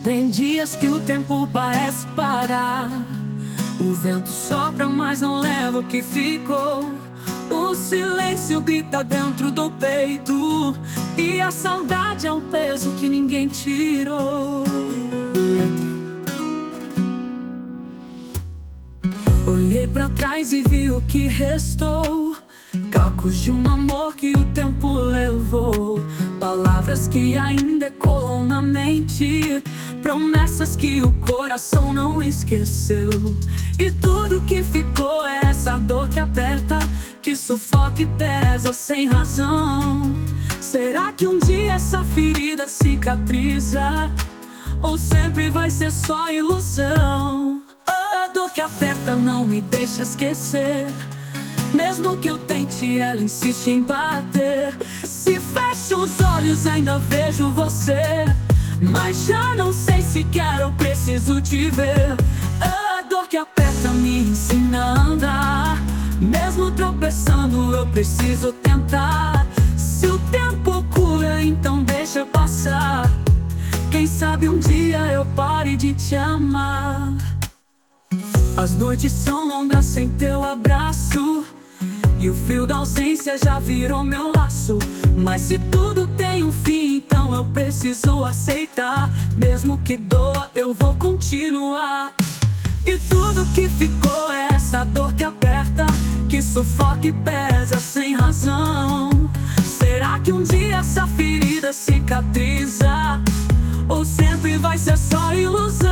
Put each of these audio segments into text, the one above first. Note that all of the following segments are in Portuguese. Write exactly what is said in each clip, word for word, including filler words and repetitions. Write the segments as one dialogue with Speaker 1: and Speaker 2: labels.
Speaker 1: Tem dias que o tempo parece parar. O vento sopra, mas não leva o que ficou. O silêncio grita dentro do peito, e a saudade é um peso que ninguém tirou. Olhei pra trás e vi o que restou, cacos de um amor que o tempo levou, palavras que ainda ecoam na mente, promessas que o coração não esqueceu. E tudo que ficou é essa dor que aperta, que sufoca e pesa sem razão. Será que um dia essa ferida cicatriza, ou sempre vai ser só ilusão? A dor que aperta não me deixa esquecer, mesmo que eu tente, ela insiste em bater. Se fecho os olhos ainda vejo você, mas já não sei se quero ou preciso te ver. A dor que aperta me ensina a andar, mesmo tropeçando eu preciso tentar. Se o tempo cura, então deixa passar. Quem sabe um dia eu pare de te amar. As noites são longas sem teu abraço, e o fio da ausência já virou meu laço. Mas se tudo tem um fim, então eu preciso aceitar. Mesmo que doa, eu vou continuar. E tudo que ficou é essa dor que aperta, que sufoca e pesa sem razão. Será que um dia essa ferida cicatriza, ou sempre vai ser só ilusão?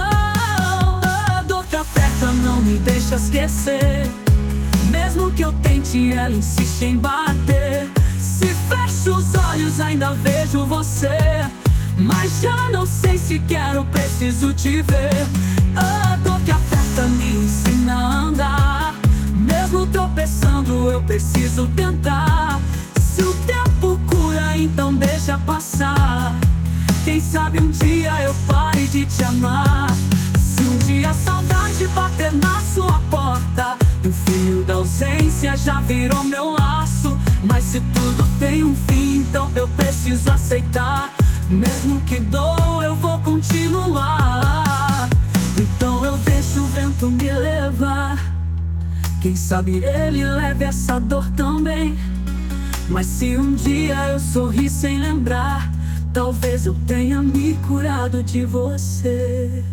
Speaker 1: A dor que aperta não me deixa esquecer, mesmo que eu tente, ela insiste em bater. Se fecho os olhos ainda vejo você, mas já não sei se quero ou preciso te ver. A dor que aperta me ensina a andar, mesmo tropeçando eu preciso tentar. Se o tempo cura, então deixa passar. Quem sabe um dia eu pare de te amar. Se um dia a saudade bater na sua porta, o fio da ausência já virou meu laço. Mas se tudo tem um fim, então eu preciso aceitar. Mesmo que doa, eu vou continuar. Então eu deixo o vento me levar, quem sabe ele leve essa dor também. Mas se um dia eu sorrir sem lembrar, talvez eu tenha me curado de você.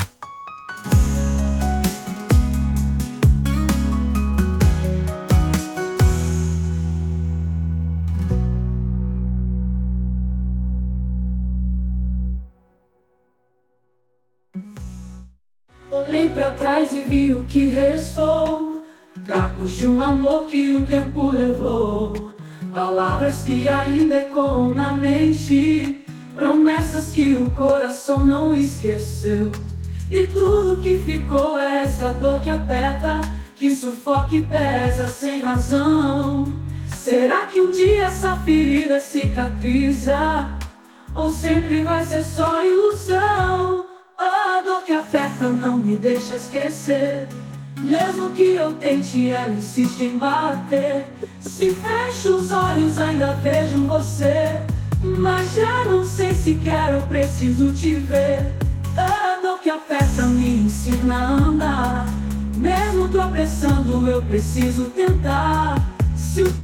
Speaker 1: Olhei pra trás e vi o que restou, cacos de um amor que o tempo levou, palavras que ainda ecoam na mente, promessas que o coração não esqueceu. E tudo que ficou é essa dor que aperta, que sufoca e pesa sem razão. Será que um dia essa ferida cicatriza, ou sempre vai ser só ilusão? A dor que aperta não me deixa esquecer, mesmo que eu tente, ela insiste em bater. Se fecho os olhos ainda vejo você, mas já não sei se quero ou preciso te ver. A dor que aperta me ensina a andar, mesmo tropeçando eu preciso tentar. Se o